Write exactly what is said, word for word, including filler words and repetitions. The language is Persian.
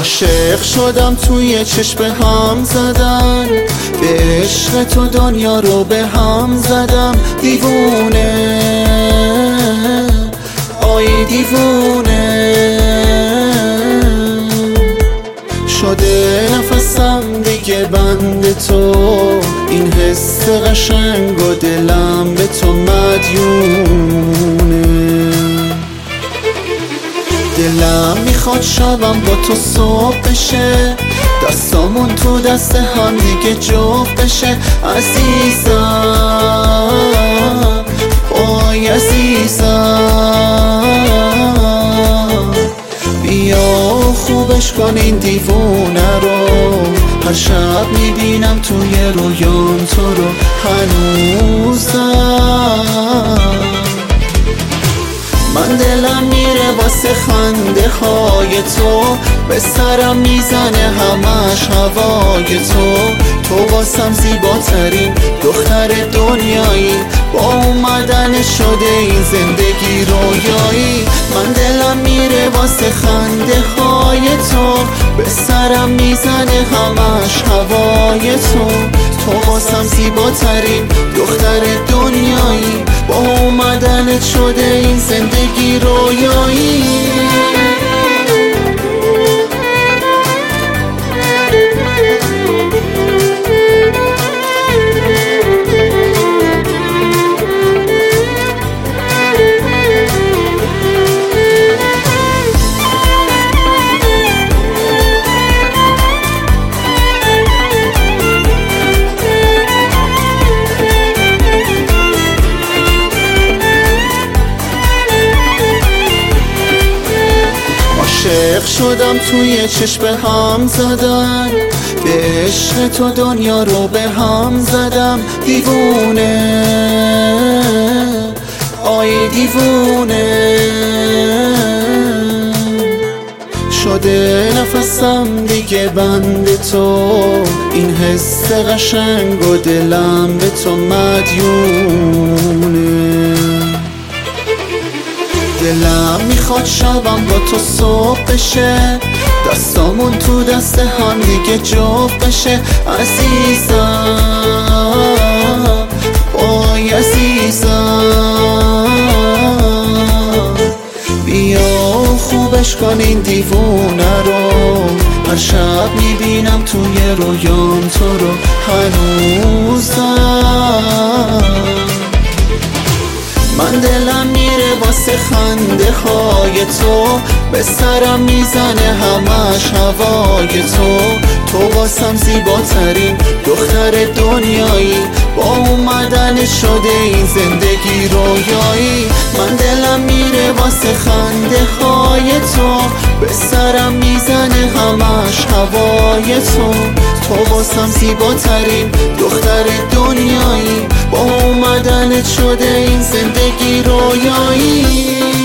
عاشق شدم توی چشم هم زدن، به عشق تو دنیا رو به هم زدم. دیوونه آی دیوونه شده نفسم دیگه بند تو، این حس قشنگ و دلم به تو مدیونه. دلم میخواد شبم با تو صبح بشه، دستامون تو دست هم دیگه جفت بشه. عزیزم وای عزیزم بیا خوبش کن این دیوونه رو، هر شب میبینم توی رویام تو رو هنوزم. من دلم میره واسه خنده های تو، به سرم میزنه همش هوای تو. تو واسم زیباترین دختر دنیایی، با اومدن شده این زندگی رویایی. من دلم میره واسه خنده های تو، به سرم میزنه همش هوای تو. تو واسم زیباترین دختر دنیایی، با اومدنت شده این زندگی رویایی. عاشق شدم توی چشم هم زدن، به عشق تو دنیا رو به هم زدم. دیوونه آی دیوونه شده نفسم دیگه بند تو، این حس قشنگ و دلم به تو مدیونه. دلم میخواد شبم با تو صبح بشه، دستامون تو دست هم دیگه جفت بشه. عزیزم وای عزیزم بیا خوبش کن این دیوونه رو، هر شب میبینم توی رویام تو رو هنوزم. من دلم میره واسه خنده های تو، به سرم میزنه همش هوای تو. تو واسم زیباترین دختر دنیایی، با اومدن شده این زندگی رویایی. من دلم میره واسه خنده های تو، به سرم میزنه همش هوای تو. تو واسم زیباترین دختر دنیایی، با اومدنت شده این زندگی رویایی.